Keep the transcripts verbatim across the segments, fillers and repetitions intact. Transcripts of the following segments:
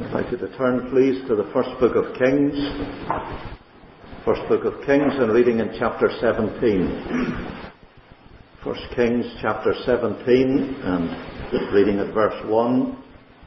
I'd like you to turn, please, to the first book of Kings. First book of Kings, and reading in chapter seventeen. First Kings, chapter seventeen, and reading at verse one.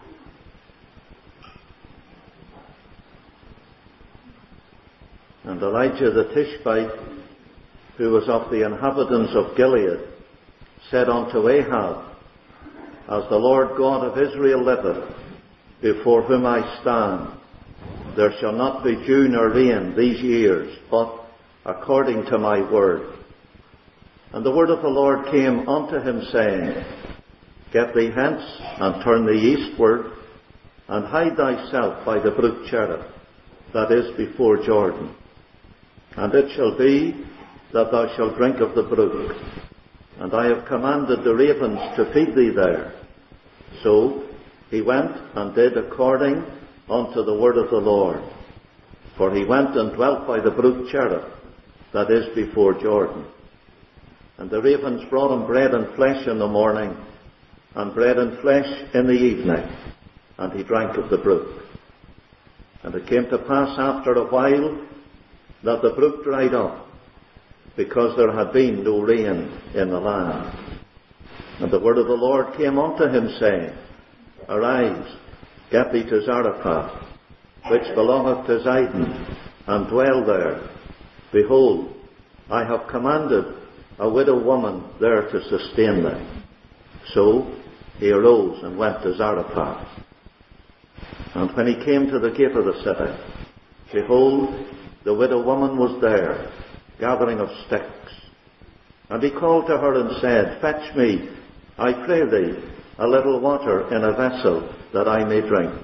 And Elijah the Tishbite, who was of the inhabitants of Gilead, said unto Ahab, As the Lord God of Israel liveth, before whom I stand, there shall not be dew nor rain these years, but according to my word. And the word of the Lord came unto him, saying, Get thee hence, and turn thee eastward, and hide thyself by the brook Cherith, that is before Jordan. And it shall be that thou shalt drink of the brook, and I have commanded the ravens to feed thee there. So he went and did according unto the word of the Lord. For he went and dwelt by the brook Cherith, that is before Jordan. And the ravens brought him bread and flesh in the morning, and bread and flesh in the evening, and he drank of the brook. And it came to pass after a while that the brook dried up, because there had been no rain in the land. And the word of the Lord came unto him, saying, Arise, get thee to Zarephath, which belongeth to Zidon, and dwell there. Behold, I have commanded a widow woman there to sustain thee. So he arose and went to Zarephath. And when he came to the gate of the city, behold, the widow woman was there, gathering of sticks. And he called to her and said, Fetch me, I pray thee, a little water in a vessel, that I may drink.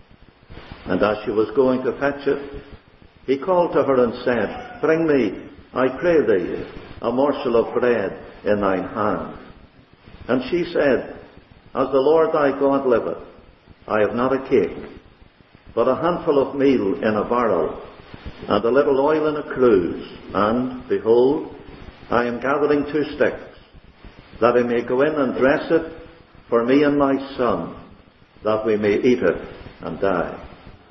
And as she was going to fetch it, he called to her and said, Bring me, I pray thee, a morsel of bread in thine hand. And she said, As the Lord thy God liveth, I have not a cake, but a handful of meal in a barrel, and a little oil in a cruse, and, behold, I am gathering two sticks, that I may go in and dress it for me and my son, that we may eat it and die.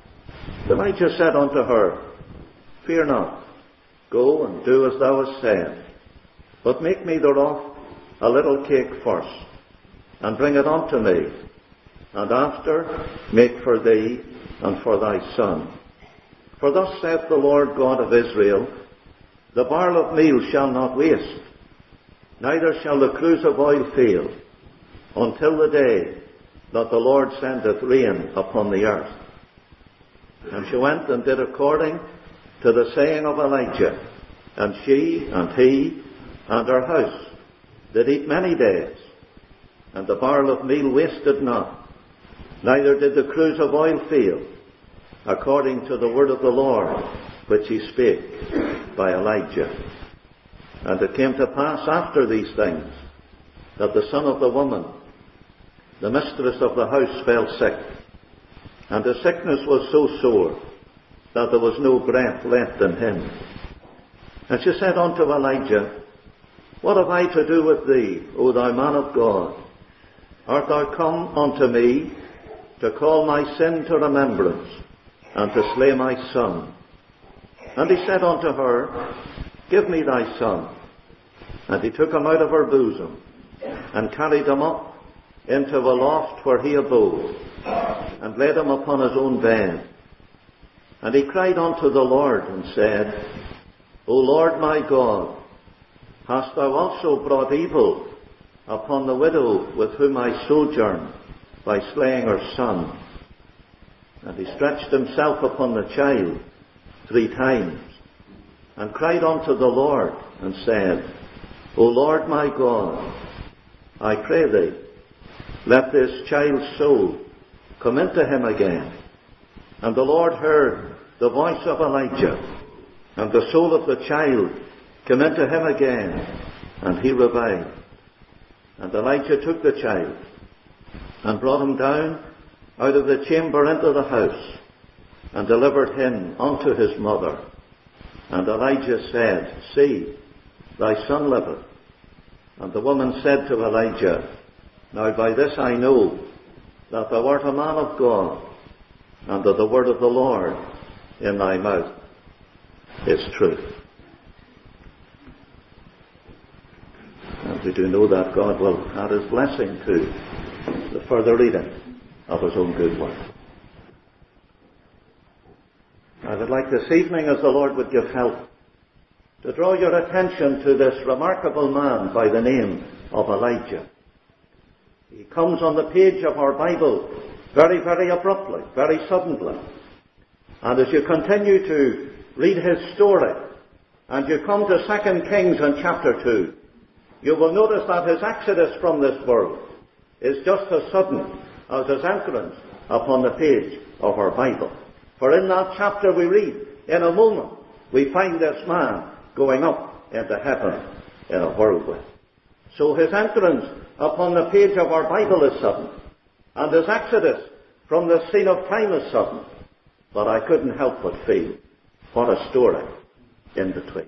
Elijah said unto her, Fear not, go and do as thou hast said, but make me thereof a little cake first, and bring it unto me, and after make for thee and for thy son. For thus saith the Lord God of Israel, The barrel of meal shall not waste, neither shall the cruse of oil fail, until the day that the Lord sendeth rain upon the earth. And she went and did according to the saying of Elijah, and she and he and her house did eat many days, and the barrel of meal wasted not, neither did the cruse of oil fail, according to the word of the Lord, which he spake by Elijah. And it came to pass after these things, that the son of the woman, the mistress of the house, fell sick, and the sickness was so sore, that there was no breath left in him. And she said unto Elijah, What have I to do with thee, O thou man of God? Art thou come unto me to call my sin to remembrance, and to slay my son? And he said unto her, Give me thy son. And he took him out of her bosom, and carried him up into a loft where he abode, and laid him upon his own bed. And he cried unto the Lord, and said, O Lord my God, hast thou also brought evil upon the widow with whom I sojourn, by slaying her son? And he stretched himself upon the child three times, and cried unto the Lord, and said, O Lord my God, I pray thee, let this child's soul come into him again. And the Lord heard the voice of Elijah, and the soul of the child came into him again, and he revived. And Elijah took the child, and brought him down out of the chamber into the house, and delivered him unto his mother. And Elijah said, See, thy son liveth. And the woman said to Elijah, Now by this I know that thou art a man of God, and that the word of the Lord in thy mouth is truth. And we do know that God will add his blessing to the further reading of his own good word. I would like this evening, as the Lord would give help, to draw your attention to this remarkable man by the name of Elijah. He comes on the page of our Bible very, very abruptly, very suddenly. And as you continue to read his story, and you come to Second Kings and chapter two, you will notice that his exodus from this world is just as sudden as his entrance upon the page of our Bible. For in that chapter we read, in a moment, we find this man going up into heaven in a whirlwind. So his entrance upon the page of our Bible is sudden, and his exodus from the scene of time is sudden. But I couldn't help but feel, what a story in between.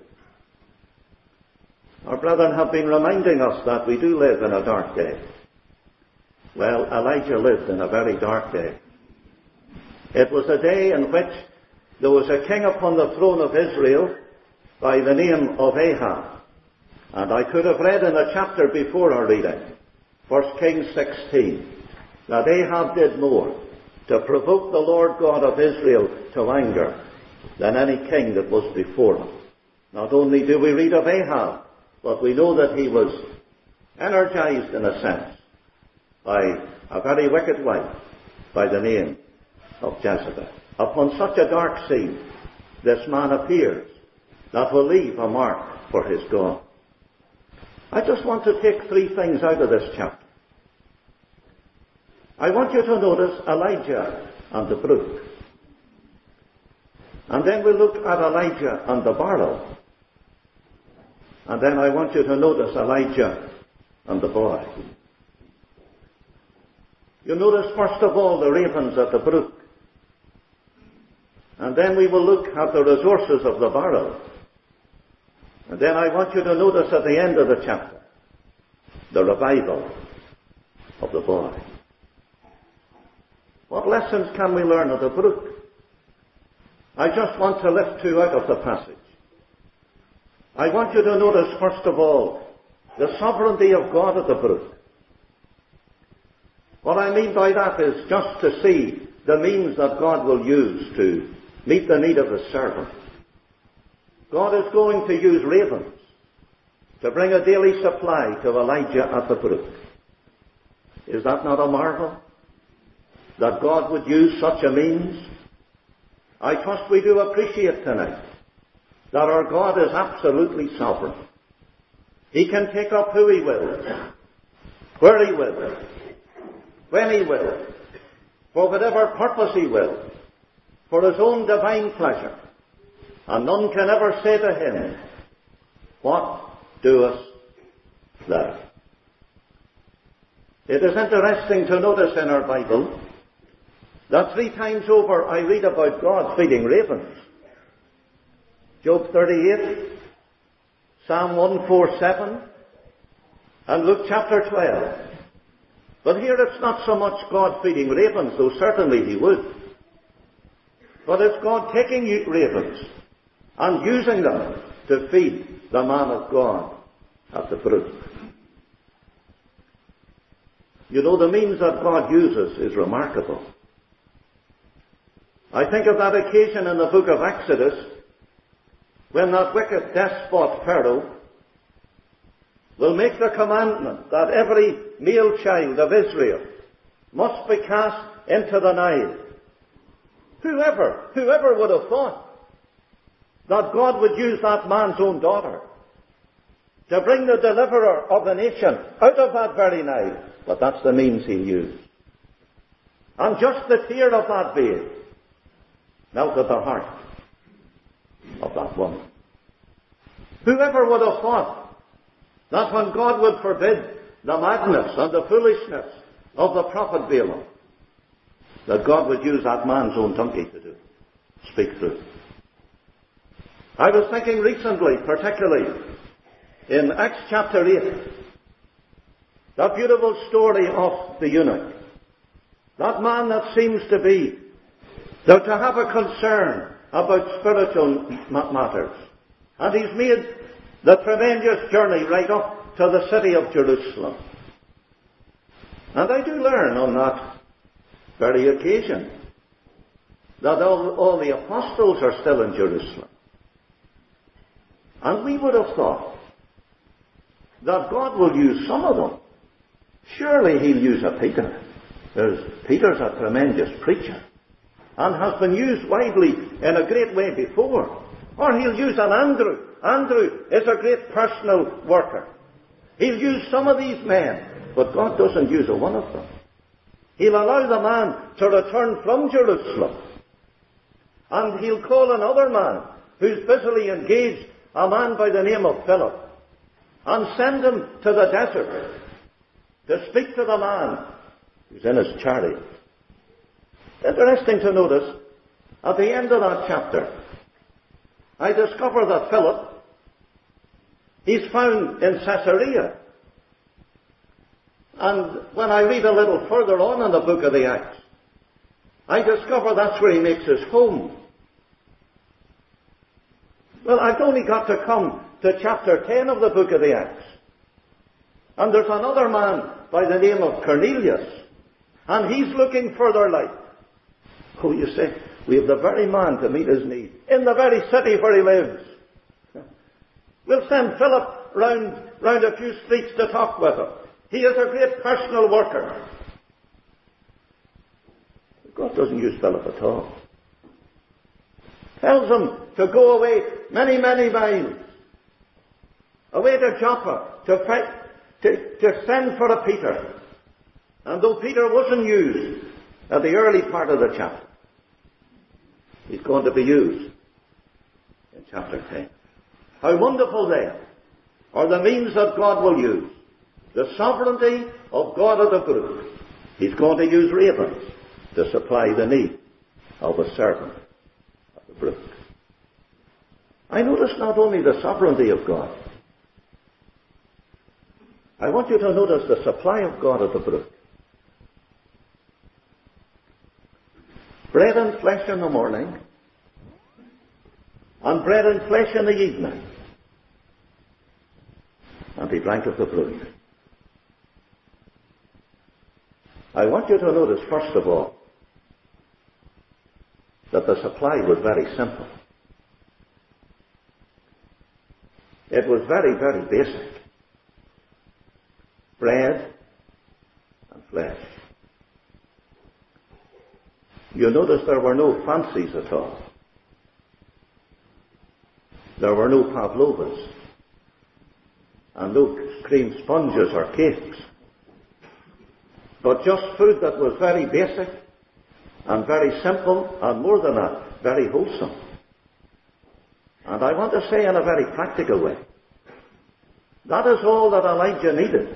Our brethren have been reminding us that we do live in a dark day. Well, Elijah lived in a very dark day. It was a day in which there was a king upon the throne of Israel by the name of Ahab. And I could have read in the chapter before our reading, First Kings sixteen, that Ahab did more to provoke the Lord God of Israel to anger than any king that was before him. Not only do we read of Ahab, but we know that he was energized, in a sense, by a very wicked wife by the name of Jezebel. Upon such a dark scene, this man appears that will leave a mark for his God. I just want to take three things out of this chapter. I want you to notice Elijah and the brook. And then we'll look at Elijah and the barrel. And then I want you to notice Elijah and the boy. You notice first of all the ravens at the brook. And then we will look at the resources of the barrel. And then I want you to notice at the end of the chapter the revival of the boy. What lessons can we learn of the brook? I just want to lift two out of the passage. I want you to notice, first of all, the sovereignty of God at the brook. What I mean by that is just to see the means that God will use to meet the need of his servant. God is going to use ravens to bring a daily supply to Elijah at the brook. Is that not a marvel? That God would use such a means? I trust we do appreciate tonight that our God is absolutely sovereign. He can take up who he will, where he will, when he will, for whatever purpose he will, for his own divine pleasure. And none can ever say to him, "What doest thou?" It is interesting to notice in our Bible that three times over I read about God feeding ravens. Job thirty-eight, Psalm one forty-seven, and Luke chapter twelve. But here it's not so much God feeding ravens, though certainly he would. But it's God taking ravens and using them to feed the man of God at the brook. You know, the means that God uses is remarkable. I think of that occasion in the book of Exodus when that wicked despot Pharaoh will make the commandment that every male child of Israel must be cast into the Nile. Whoever, whoever would have thought that God would use that man's own daughter to bring the deliverer of the nation out of that very Nile? But that's the means he'll use. And just the tear of that babe melted the heart of that woman. Whoever would have thought that when God would forbid the madness and the foolishness of the prophet Balaam, that God would use that man's own donkey to do, speak truth. I was thinking recently, particularly in Acts chapter eight, that beautiful story of the eunuch. That man that seems to be They're to have a concern about spiritual matters. And he's made the tremendous journey right up to the city of Jerusalem. And I do learn on that very occasion that all, all the apostles are still in Jerusalem. And we would have thought that God will use some of them. Surely he'll use a Peter. There's, Peter's a tremendous preacher and has been used widely in a great way before. Or he'll use an Andrew. Andrew is a great personal worker. He'll use some of these men, but God doesn't use a one of them. He'll allow the man to return from Jerusalem. And he'll call another man who's busily engaged, a man by the name of Philip, and send him to the desert to speak to the man who's in his chariot. Interesting to notice, at the end of that chapter, I discover that Philip, he's found in Caesarea. And when I read a little further on in the book of the Acts, I discover that's where he makes his home. Well, I've only got to come to chapter ten of the book of the Acts. And there's another man by the name of Cornelius. And he's looking for their life. Oh, you say, we have the very man to meet his need. In the very city where he lives. We'll send Philip round, round a few streets to talk with him. He is a great personal worker. God doesn't use Philip at all. Tells him to go away many, many miles. Away to Joppa to, fight, to, to send for a Peter. And though Peter wasn't used at the early part of the chapter, he's going to be used in chapter ten. How wonderful then are the means that God will use. The sovereignty of God of the brook. He's going to use ravens to supply the need of a servant of the brook. I notice not only the sovereignty of God. I want you to notice the supply of God of the brook. Bread and flesh in the morning, and bread and flesh in the evening. And he drank of the brook. I want you to notice, first of all, that the supply was very simple. It was very, very basic. Bread and flesh. You notice there were no fancies at all. There were no pavlovas and no cream sponges or cakes, but just food that was very basic and very simple, and more than that, very wholesome. And I want to say in a very practical way, that is all that Elijah needed.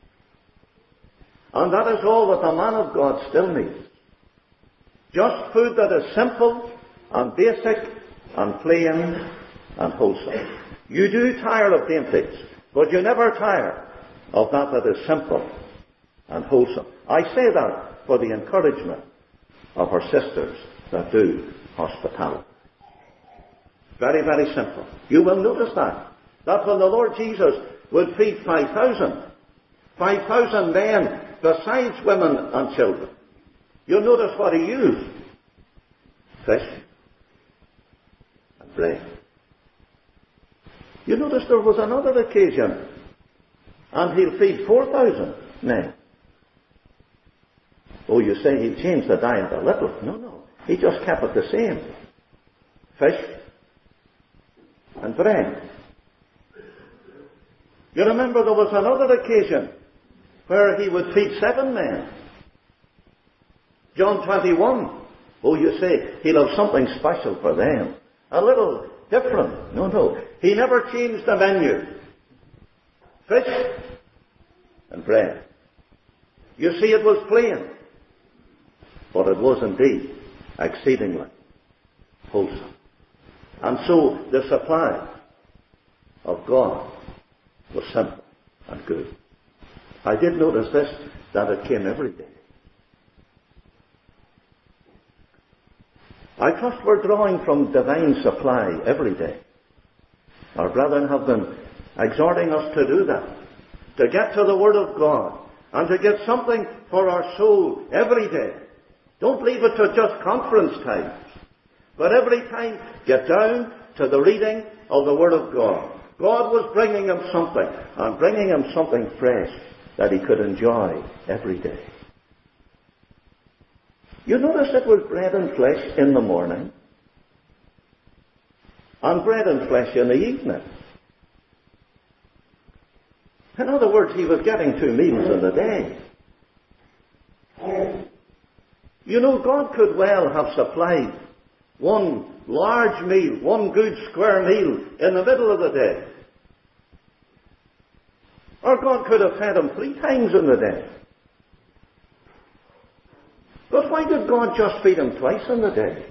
And that is all that the man of God still needs. Just food that is simple and basic and plain and wholesome. You do tire of dainties, but you never tire of that that is simple and wholesome. I say that for the encouragement of our sisters that do hospitality. Very, very simple. You will notice that. That when the Lord Jesus would feed five thousand, five thousand men besides women and children, you'll notice what he used. Fish and bread. You notice there was another occasion, and he'll feed four thousand men. Oh, you say he changed the diet a little. No, no. He just kept it the same. Fish and bread. You remember there was another occasion where he would feed seven men. John twenty-one. Oh, you say he'll have something special for them. A little different. No, no. He never changed the menu. Fish and bread. You see, it was plain. But it was indeed exceedingly wholesome. And so the supply of God was simple and good. I did notice this, that it came every day. I trust we're drawing from divine supply every day. Our brethren have been exhorting us to do that, to get to the Word of God, and to get something for our soul every day. Don't leave it to just conference times, but every time get down to the reading of the Word of God. God was bringing him something, and bringing him something fresh that he could enjoy every day. You notice it was bread and flesh in the morning, and bread and flesh in the evening. In other words, he was getting two meals in the day. You know, God could well have supplied one large meal, one good square meal in the middle of the day. Or God could have fed him three times in the day. But why did God just feed him twice in the day?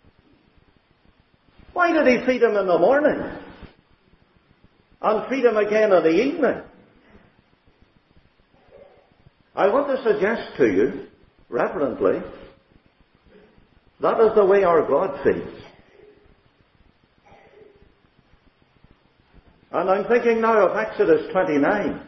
Why did he feed him in the morning and feed him again in the evening? I want to suggest to you, reverently, that is the way our God feeds. And I'm thinking now of Exodus twenty-nine.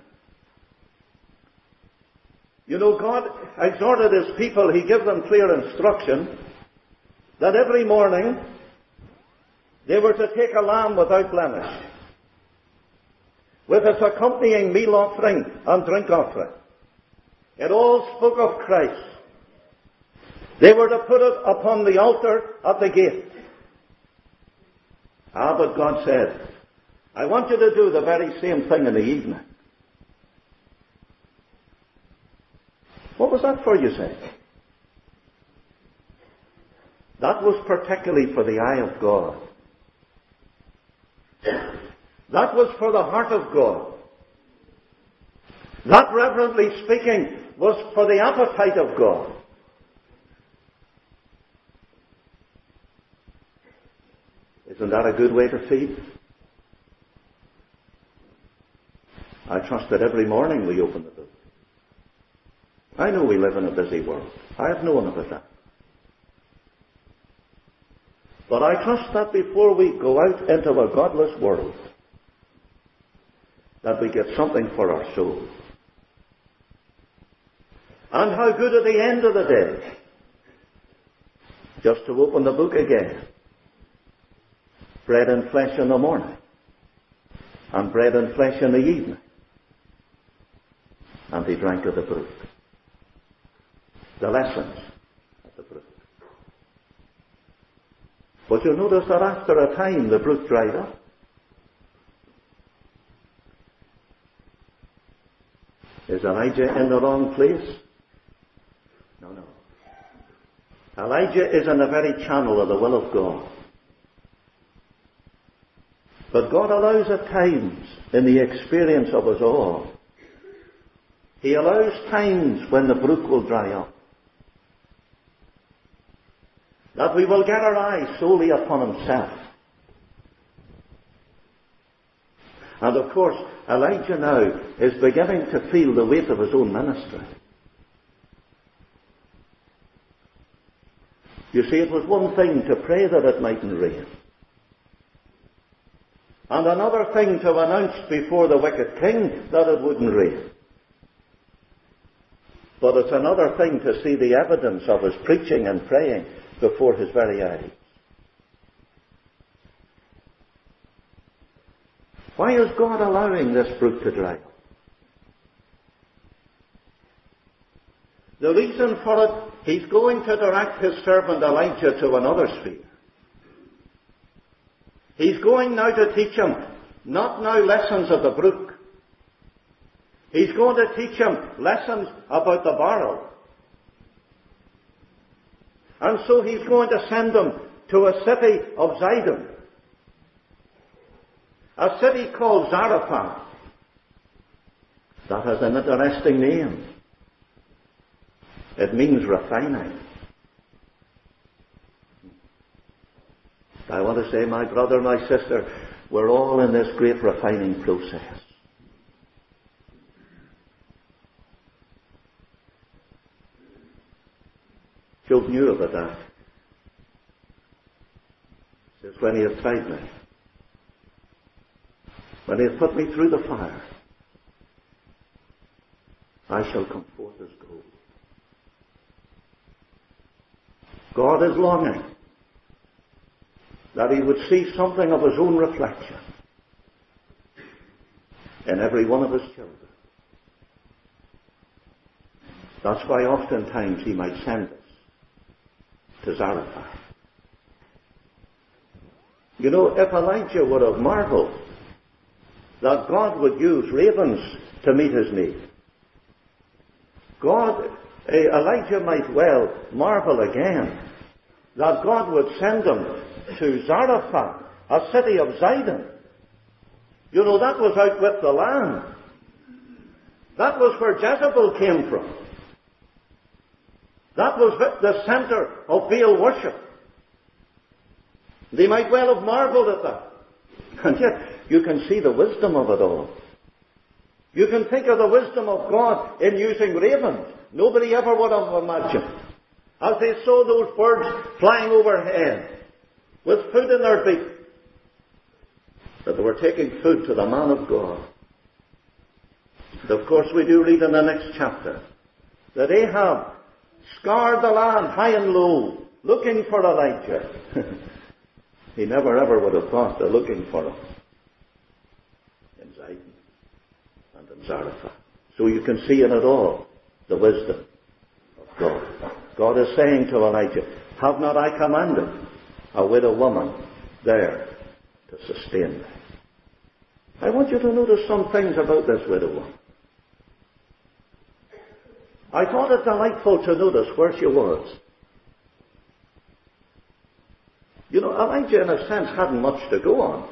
You know, God exhorted his people, he gave them clear instruction that every morning they were to take a lamb without blemish, with its accompanying meal offering and drink offering. It all spoke of Christ. They were to put it upon the altar at the gate. Ah, but God said, I want you to do the very same thing in the evening. What was that for, you say? That was particularly for the eye of God. That was for the heart of God. That, reverently speaking, was for the appetite of God. Isn't that a good way to feed? I trust that every morning we open the book. I know we live in a busy world. I have known about that. But I trust that before we go out into a godless world, that we get something for our soul. And how good at the end of the day, just to open the book again. Bread and flesh in the morning, and bread and flesh in the evening. And he drank of the brook. The lessons of the brook. But you'll notice that after a time the brook dried up. Is Elijah in the wrong place? No, no. Elijah is in the very channel of the will of God. But God allows at times, in the experience of us all, he allows times when the brook will dry up. That we will get our eyes solely upon himself. And of course, Elijah now is beginning to feel the weight of his own ministry. You see, it was one thing to pray that it mightn't rain, and another thing to announce before the wicked king that it wouldn't rain. But it's another thing to see the evidence of his preaching and praying before his very eyes. Why is God allowing this brook to dry up? The reason for it, he's going to direct his servant Elijah to another sphere. He's going now to teach him, not now lessons of the brook. He's going to teach him lessons about the barrel. And so he's going to send him to a city of Zidon. A city called Zarephath. That has an interesting name. It means refining. I want to say, my brother, my sister, we're all in this great refining process. Job knew about that. when he hath tried me, when he hath put me through the fire, I shall come forth as gold. God is longing that he would see something of his own reflection in every one of his children. That's why oftentimes he might send us to Zarephath. You know, if Elijah would have marveled that God would use ravens to meet his need, God, Elijah might well marvel again that God would send him to Zarephath, a city of Zidon. You know, that was out with the land. That was where Jezebel came from. That was the center of Baal worship. They might well have marveled at that. And yet, you can see the wisdom of it all. You can think of the wisdom of God in using ravens. Nobody ever would have imagined. As they saw those birds flying overhead with food in their beak, that they were taking food to the man of God. And of course we do read in the next chapter that Ahab scoured the land high and low, looking for Elijah. He never ever would have thought of looking for him in Zidon and in Zarephath. So you can see in it all the wisdom of God. God is saying to Elijah, have not I commanded a widow woman there to sustain me? I want you to notice some things about this widow woman. I thought it delightful to notice where she was. You know, Elijah, in a sense, hadn't much to go on.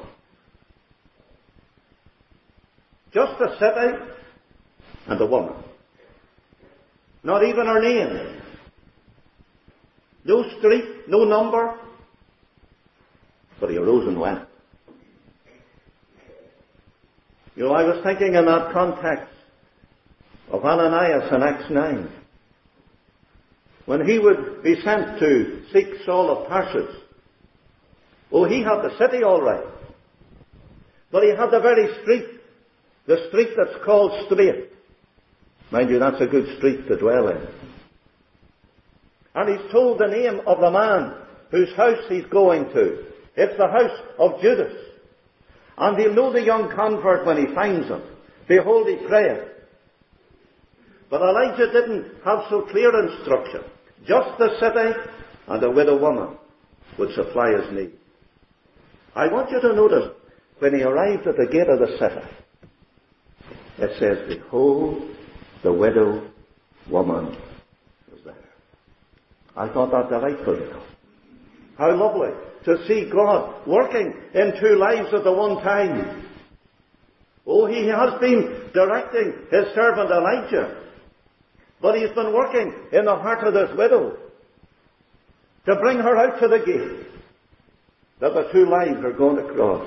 Just a city and a woman. Not even her name. No street, no number. But he arose and went. You know, I was thinking in that context of Ananias in Acts nine. When he would be sent to seek Saul of Tarsus. Oh, he had the city all right. But he had the very street. The street that's called Straight. Mind you, that's a good street to dwell in. And he's told the name of the man whose house he's going to. It's the house of Judas. And he'll know the young convert when he finds him. Behold, he prayeth. But Elijah didn't have so clear instruction. Just the city and a widow woman would supply his need. I want you to notice, when he arrived at the gate of the city, it says, behold, the widow woman was there. I thought that delightful, you know. How lovely to see God working in two lives at the one time. Oh, he has been directing his servant Elijah. But he's been working in the heart of this widow to bring her out to the gate, that the two lives are going to cross.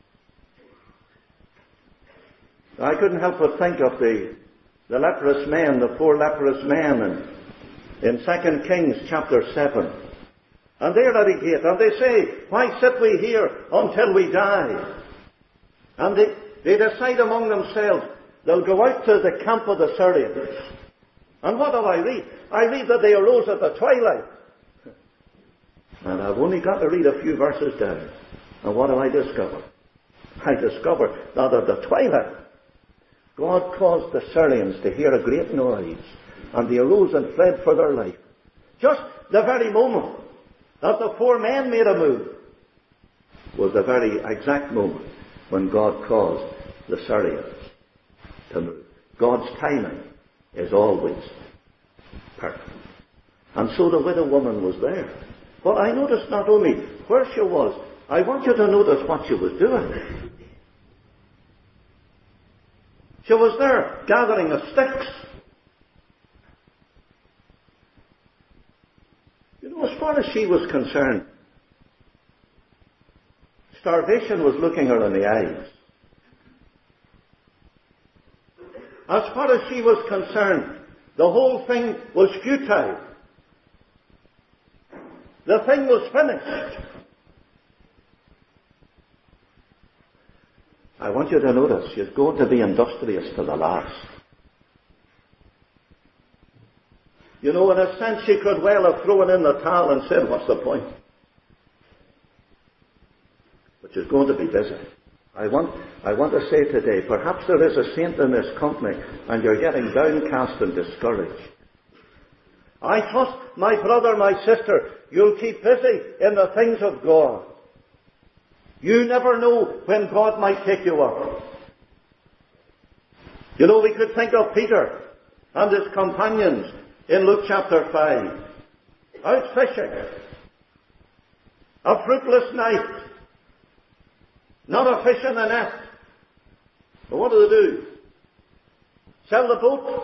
I couldn't help but think of the, the leprous man, the four leprous men in, in Second Kings chapter seven. And they're at the gate, and they say, why sit we here until we die? And they, they decide among themselves, they'll go out to the camp of the Syrians. And what do I read? I read that they arose at the twilight. And I've only got to read a few verses down. And what do I discover? I discover that at the twilight, God caused the Syrians to hear a great noise. And they arose and fled for their life. Just the very moment that the four men made a move was the very exact moment when God caused the Syrians to move. God's timing is always perfect. And so the widow woman was there. But I noticed not only where she was, I want you to notice what she was doing. She was there gathering the sticks. You know, as far as she was concerned, starvation was looking her in the eyes. As far as she was concerned, the whole thing was futile. The thing was finished. I want you to notice, she's going to be industrious to the last. You know, in a sense, she could well have thrown in the towel and said, what's the point? But she's going to be busy. I want, I want to say today, perhaps there is a saint in this company and you're getting downcast and discouraged. I trust, my brother, my sister, you'll keep busy in the things of God. You never know when God might take you up. You know, we could think of Peter and his companions in Luke chapter five. Out fishing. A fruitless night. Not a fish in the net. But what do they do? Sell the boat?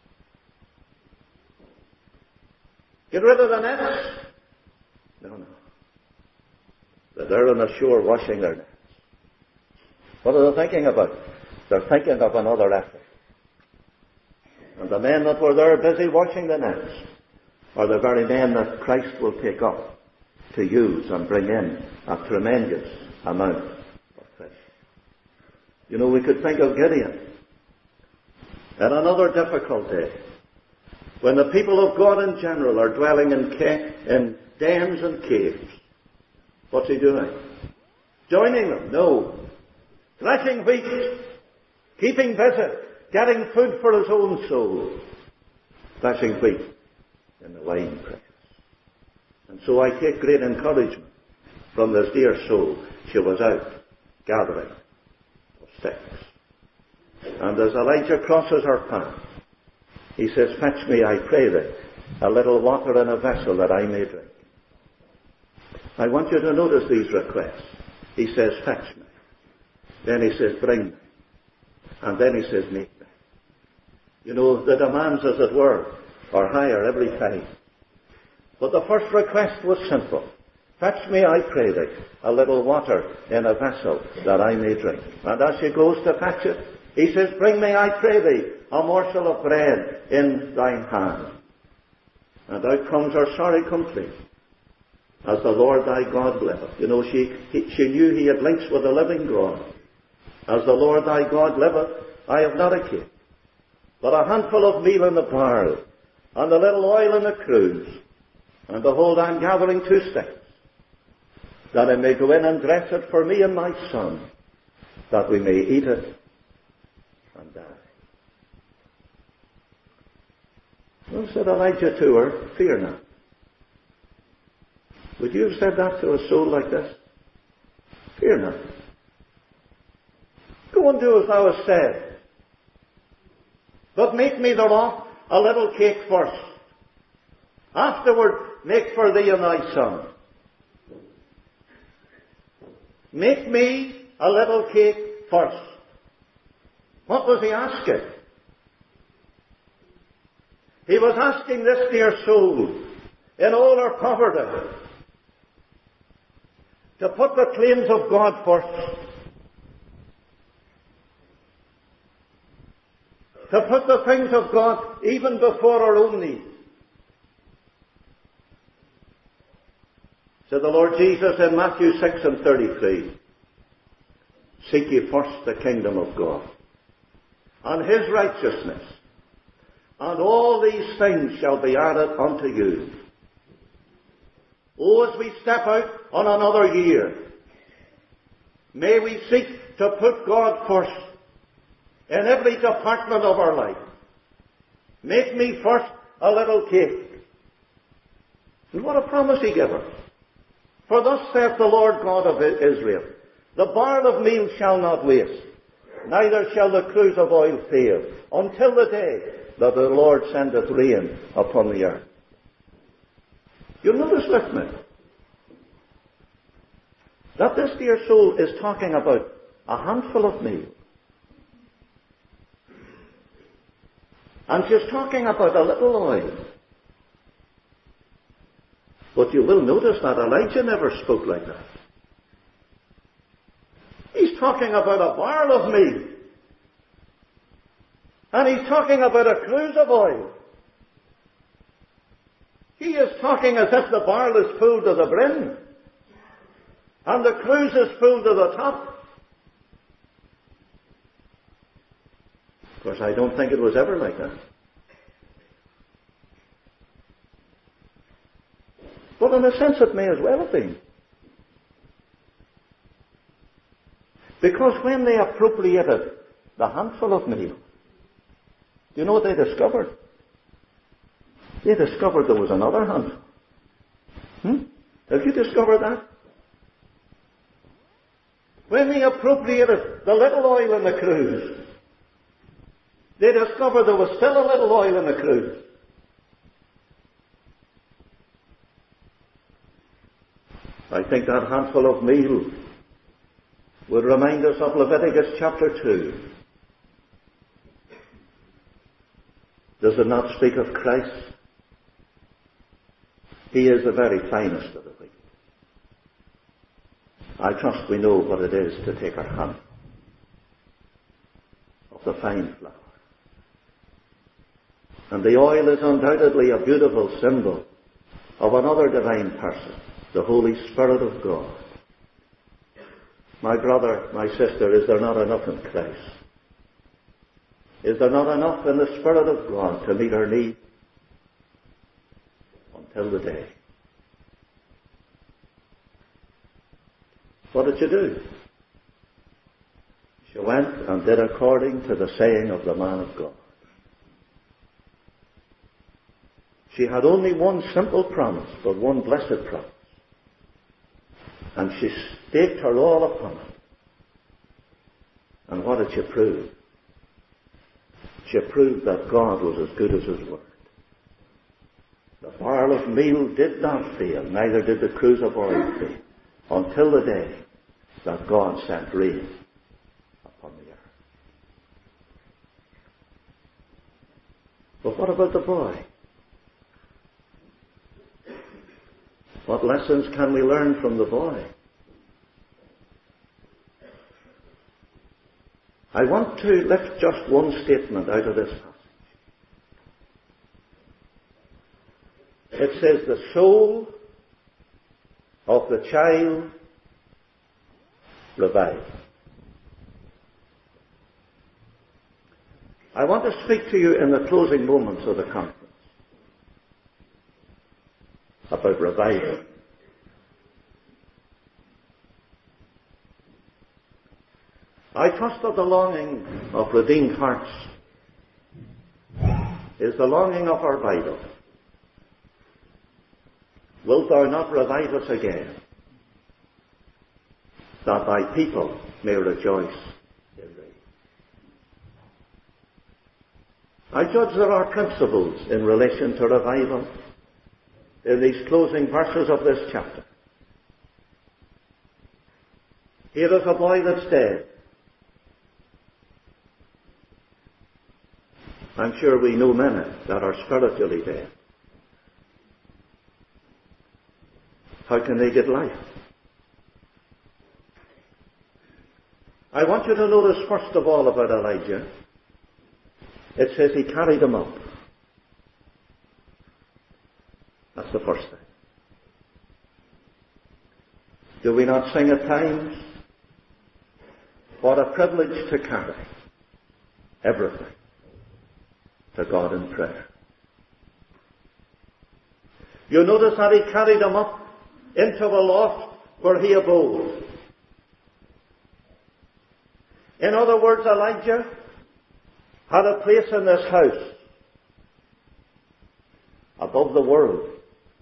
Get rid of the nets? No, no. They're on the shore washing their nets. What are they thinking about? They're thinking of another effort. And the men that were there busy washing the nets are the very men that Christ will take up to use and bring in a tremendous amount of fish. You know, we could think of Gideon. And another difficult day, when the people of God in general are dwelling in, ca- in dens and caves. What's he doing? Joining them? No. Threshing wheat, keeping busy, getting food for his own soul, threshing wheat in the wine press. And so I take great encouragement from this dear soul. She was out gathering of sticks. And as Elijah crosses her path, he says, fetch me, I pray thee, a little water in a vessel that I may drink. I want you to notice these requests. He says, fetch me. Then he says, bring me. And then he says, make me. You know, the demands, as it were, are higher every time. But the first request was simple. Fetch me, I pray thee, a little water in a vessel that I may drink. And as she goes to fetch it, he says, bring me, I pray thee, a morsel of bread in thine hand. And out comes her sorry complaint. As the Lord thy God liveth. You know, she, he, she knew he had links with the living God. As the Lord thy God liveth, I have not a cake, but a handful of meal in the barrel, and a little oil in the cruse. And behold, I am gathering two sticks, that I may go in and dress it for me and my son, that we may eat it and die. Well, said Elijah to her, fear not. Would you have said that to a soul like this? Fear not. Go and do as thou hast said. But make me thereof a little cake first. Afterward, make for thee and thy son. Make me a little cake first. What was he asking? He was asking this dear soul, in all her poverty, to put the claims of God first. To put the things of God even before our own needs. Said the Lord Jesus in Matthew six and thirty-three, seek ye first the kingdom of God and his righteousness, and all these things shall be added unto you. Oh, as we step out on another year, may we seek to put God first in every department of our life. Make me first a little cake. And what a promise he gave her. For thus saith the Lord God of Israel, the barrel of meal shall not waste, neither shall the cruse of oil fail, until the day that the Lord sendeth rain upon the earth. You'll notice with me that this dear soul is talking about a handful of meal. And she's talking about a little oil. But you will notice that Elijah never spoke like that. He's talking about a barrel of meal. And he's talking about a cruse of oil. He is talking as if the barrel is full to the brim. And the cruse is full to the top. Of course, I don't think it was ever like that. But in a sense it may as well have been. Because when they appropriated the handful of meal, do you know what they discovered? They discovered there was another handful. Hmm? Have you discovered that? When they appropriated the little oil in the cruse, they discovered there was still a little oil in the cruse. I think that handful of meal would remind us of Leviticus chapter two. Does it not speak of Christ? He is the very finest of the wheat. I trust we know what it is to take our hand of the fine flour. And the oil is undoubtedly a beautiful symbol of another divine person, the Holy Spirit of God. My brother, my sister, is there not enough in Christ? Is there not enough in the Spirit of God to meet our need until the day? What did you do? She went and did according to the saying of the man of God. She had only one simple promise, but one blessed promise. And she staked her all upon it. And what did she prove? She proved that God was as good as His word. The barrel of meal did not fail, neither did the cruse of oil fail, until the day that God sent rain upon the earth. But what about the boy? What lessons can we learn from the boy? I want to lift just one statement out of this passage. It says, the soul of the child revived. I want to speak to you in the closing moments of the conference about revival. I trust that the longing of redeemed hearts is the longing of our Bible. Wilt thou not revive us again, that thy people may rejoice in thee? I judge there are principles in relation to revival in these closing verses of this chapter. Here is a boy that's dead. I'm sure we know many that are spiritually dead. How can they get life? I want you to notice first of all about Elijah. It says he carried him up. That's the first thing. Do we not sing at times? What a privilege to carry everything to God in prayer. You notice that he carried him up into the loft where he abode. In other words, Elijah had a place in this house above the world,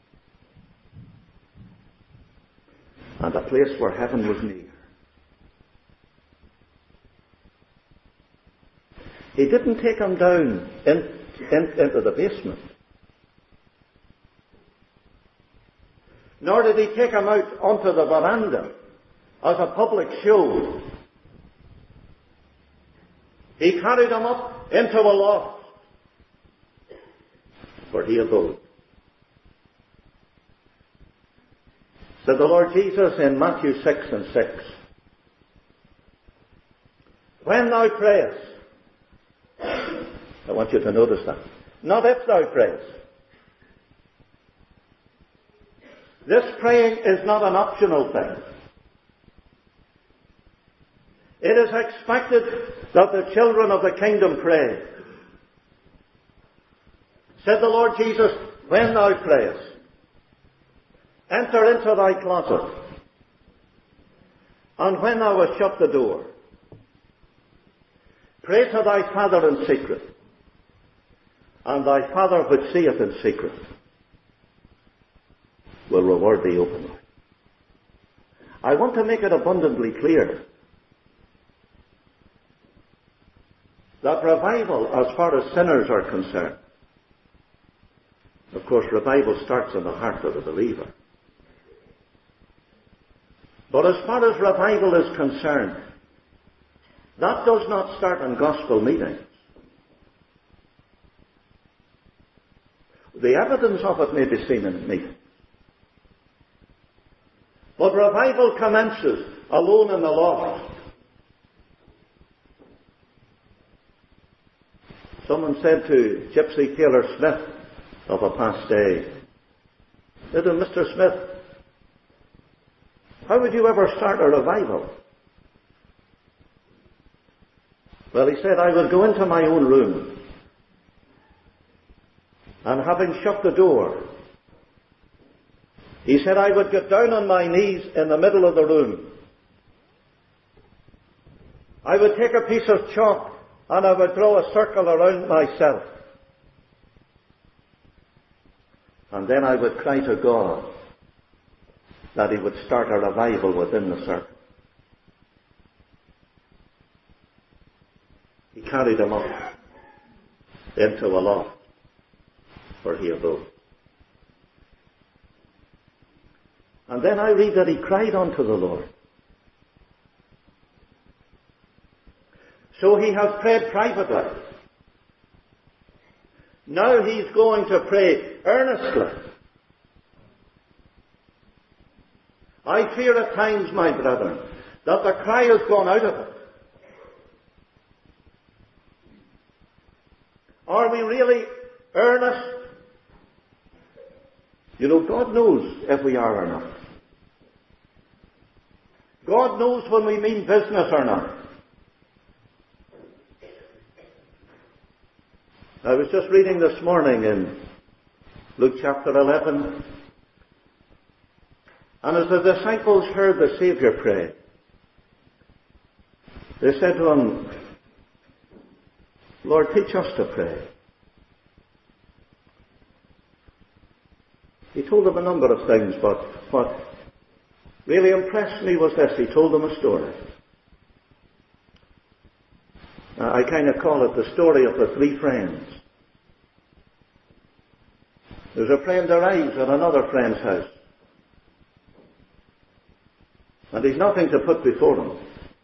and a place where heaven was near. He didn't take him down in, in, into the basement. Nor did he take him out onto the veranda as a public show. He carried him up into a loft where he abode. Said the Lord Jesus in Matthew six and six, when thou prayest, I want you to notice that. Not if thou prayest. This praying is not an optional thing. It is expected that the children of the kingdom pray. Said the Lord Jesus, when thou prayest, enter into thy closet, and when thou hast shut the door, pray to thy Father in secret, and thy Father which seeth in secret will reward thee openly. I want to make it abundantly clear that revival, as far as sinners are concerned, of course, revival starts in the heart of the believer. But as far as revival is concerned, that does not start in gospel meetings. The evidence of it may be seen in meetings. But revival commences alone in the loft. Someone said to Gypsy Taylor Smith of a past day, "Little Mister Smith, how would you ever start a revival?" Well, he said, "I would go into my own room, and having shut the door, he said, I would get down on my knees in the middle of the room. I would take a piece of chalk and I would draw a circle around myself. And then I would cry to God that He would start a revival within the circle." He carried him up into a loft where he abode. And then I read that he cried unto the Lord. So he has prayed privately. Now he's going to pray earnestly. I fear at times, my brethren, that the cry has gone out of it. Are we really earnest? You know, God knows if we are or not. God knows when we mean business or not. I was just reading this morning in Luke chapter eleven, and as the disciples heard the Saviour pray, they said to Him, "Lord, teach us to pray." He told them a number of things, but what really impressed me was this. He told them a story. Uh, I kind of call it the story of the three friends. There's a friend arrives at another friend's house, and he's nothing to put before him.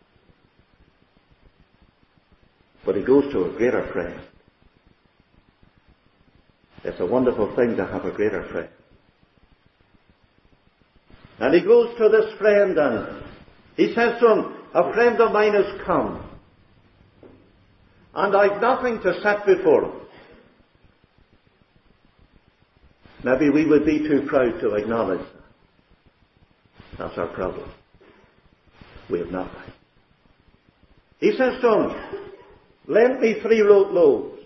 But he goes to a greater friend. It's a wonderful thing to have a greater friend. And he goes to this friend and he says to him, "A friend of mine has come, and I've nothing to set before him." Maybe we would be too proud to acknowledge that. That's our problem. We have nothing. He says to him, "Lend me three loaves."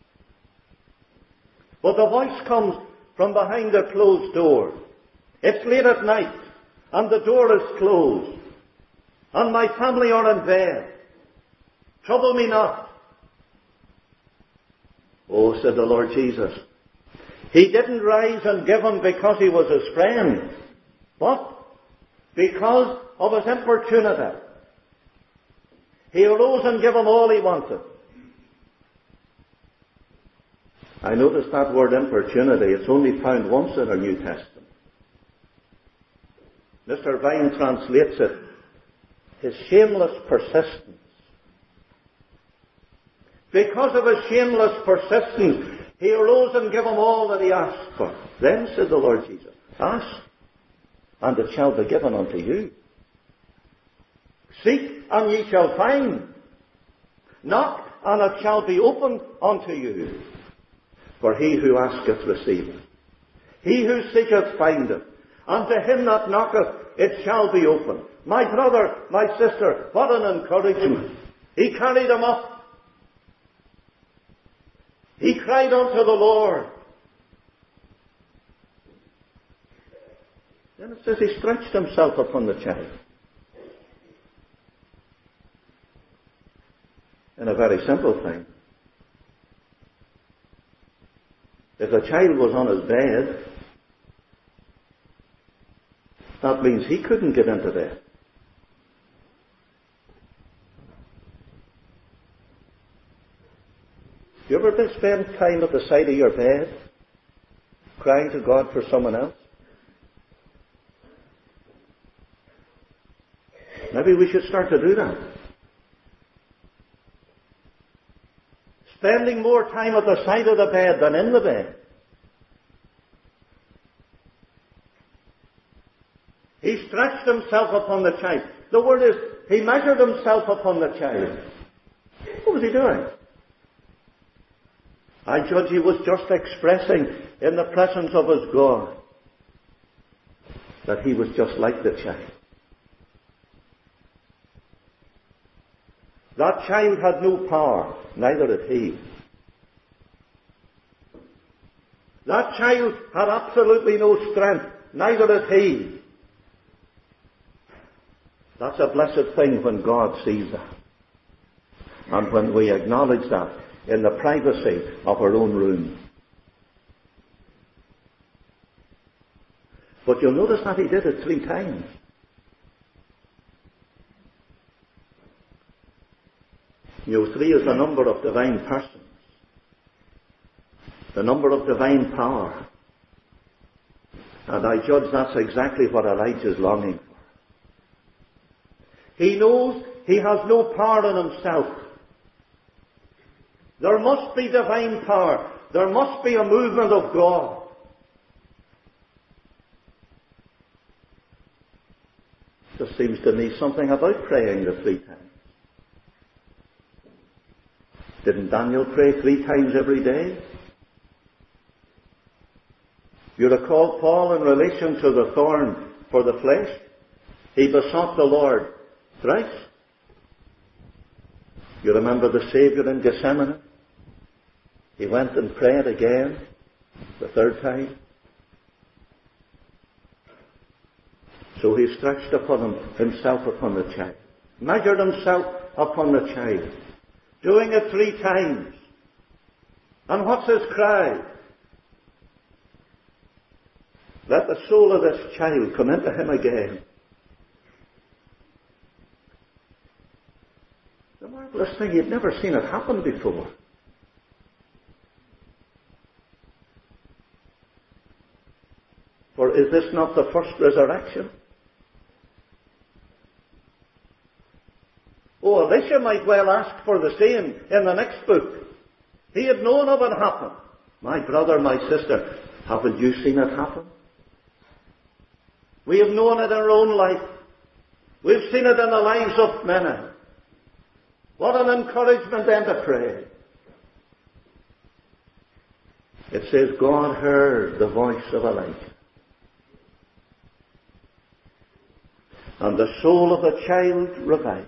But the voice comes from behind a closed door. It's late at night, and the door is closed, and my family are in bed. Trouble me not. Oh, said the Lord Jesus, He didn't rise and give him because he was his friend. What? Because of his importunity. He arose and gave him all he wanted. I noticed that word importunity. It's only found once in our New Testament. Mister Vine translates it, his shameless persistence. Because of his shameless persistence, he arose and gave him all that he asked for. Then said the Lord Jesus, "Ask, and it shall be given unto you. Seek, and ye shall find. Knock, and it shall be opened unto you. For he who asketh receiveth. He who seeketh findeth. And to him that knocketh it shall be opened." My brother, my sister, what an encouragement. He carried him up. He cried unto the Lord. Then it says he stretched himself upon the child. And a very simple thing. If the child was on his bed, that means he couldn't get into bed. Do you ever spend time at the side of your bed crying to God for someone else? Maybe we should start to do that. Spending more time at the side of the bed than in the bed. He stretched himself upon the child. The word is, he measured himself upon the child. What was he doing? I judge he was just expressing in the presence of his God that he was just like the child. That child had no power, neither did he. That child had absolutely no strength, neither did he. That's a blessed thing when God sees that. And when we acknowledge that in the privacy of our own room. But you'll notice that he did it three times. You know, three is the number of divine persons. The number of divine power. And I judge that's exactly what Elijah is longing for. He knows he has no power in himself. There must be divine power. There must be a movement of God. There seems to me something about praying the three times. Didn't Daniel pray three times every day? You recall Paul in relation to the thorn for the flesh? He besought the Lord thrice. You remember the Saviour in Gethsemane? He went and prayed again, the third time. So he stretched upon him, himself upon the child, measured himself upon the child, doing it three times. And what's his cry? Let the soul of this child come into him again. The marvelous thing, he'd never seen it happen before. For is this not the first resurrection? Oh, Elisha might well ask for the same in the next book. He had known of it happen. My brother, my sister, haven't you seen it happen? We have known it in our own life. We've seen it in the lives of many. What an encouragement then to pray. It says God heard the voice of Elijah. And the soul of the child revived.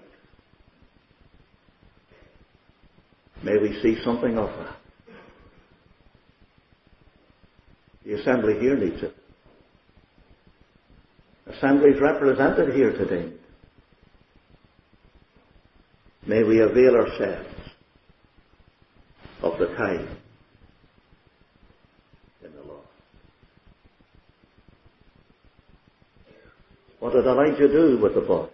May we see something of that. The assembly here needs it. Assembly is represented here today. May we avail ourselves of the time in the Lord. What did Elijah do with the boy?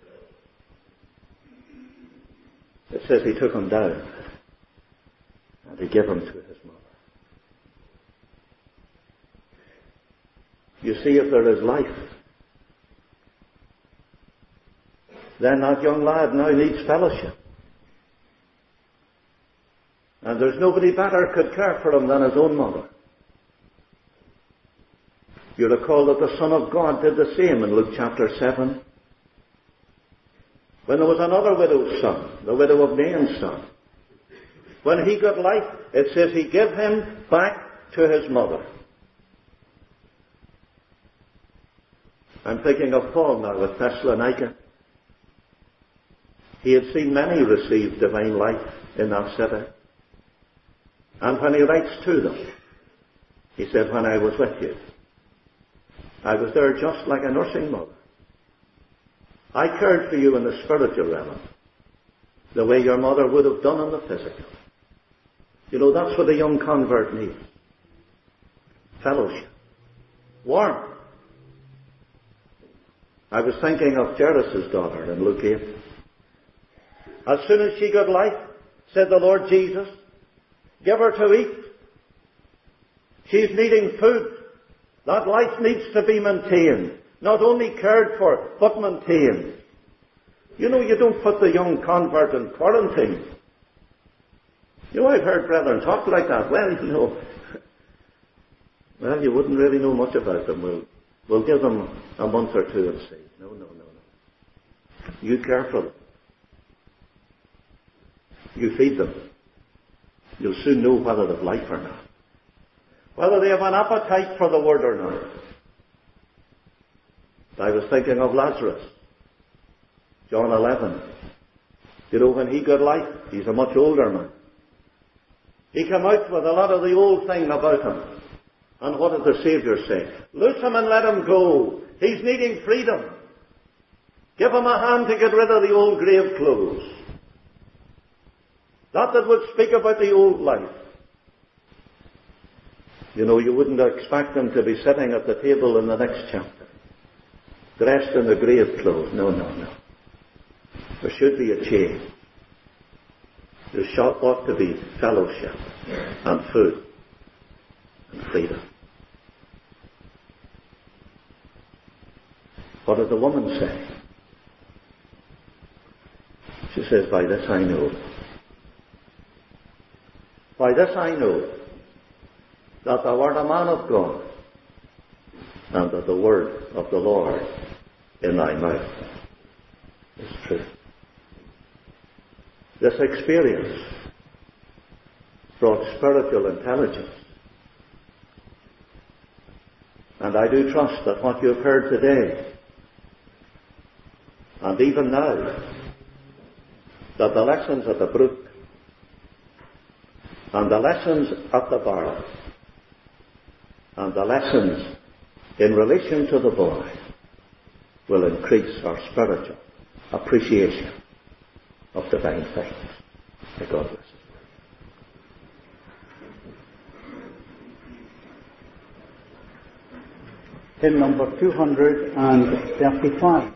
It says he took him down and he gave him to his mother. You see, if there is life, then that young lad now needs fellowship. And there's nobody better could care for him than his own mother. You recall that the Son of God did the same in Luke chapter seven. When there was another widow's son, the widow of Nain's son. When he got life, it says he gave him back to his mother. I'm thinking of Paul now with Thessalonica. He had seen many receive divine life in that city. And when he writes to them, he said, when I was with you, I was there just like a nursing mother. I cared for you in the spiritual realm, the way your mother would have done in the physical. You know, that's what a young convert needs. Fellowship. Warmth. I was thinking of Jairus' daughter in Luke eight. As soon as she got life, said the Lord Jesus, give her to eat. She's needing food. That life needs to be maintained. Not only cared for, but maintained. You know, you don't put the young convert in quarantine. You know, I've heard brethren talk like that. Well, you know, well, you wouldn't really know much about them. We'll, we'll give them a month or two and see. No, no, no, no. You care for them. You feed them. You'll soon know whether they've life or not. Whether they have an appetite for the Word or not. I was thinking of Lazarus. John eleven. You know, when he got life, he's a much older man. He came out with a lot of the old thing about him. And what did the Saviour say? Loose him and let him go. He's needing freedom. Give him a hand to get rid of the old grave clothes. That that would speak about the old life. You know, you wouldn't expect him to be sitting at the table in the next chapter, dressed in the grave clothes. No, no, no. There should be a change. There ought to be fellowship and food and freedom. What did the woman say? She says, by this I know. By this I know that thou art a man of God, and that the word of the Lord in thy mouth is true. This experience brought spiritual intelligence. And I do trust that what you have heard today, and even now, that the lessons at the brook and the lessons at the barrel and the lessons in relation to the boy will increase our spiritual appreciation of divine things. May God bless you. Hymn number two hundred thirty-five.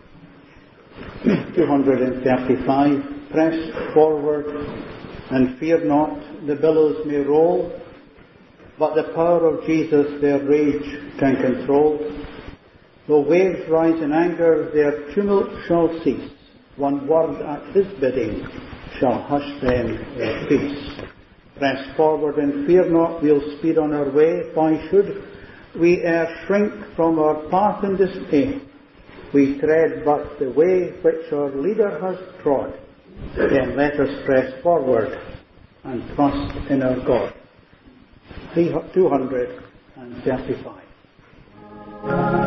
two hundred thirty-five. Press forward and fear not, the billows may roll, but the power of Jesus their rage can control. Though waves rise in anger, their tumult shall cease. One word at his bidding shall hush them in peace. Press forward and fear not, we'll speed on our way. Why should we e'er shrink from our path in dismay? We tread but the way which our leader has trod. Then let us press forward and trust in our God. two hundred thirty-five.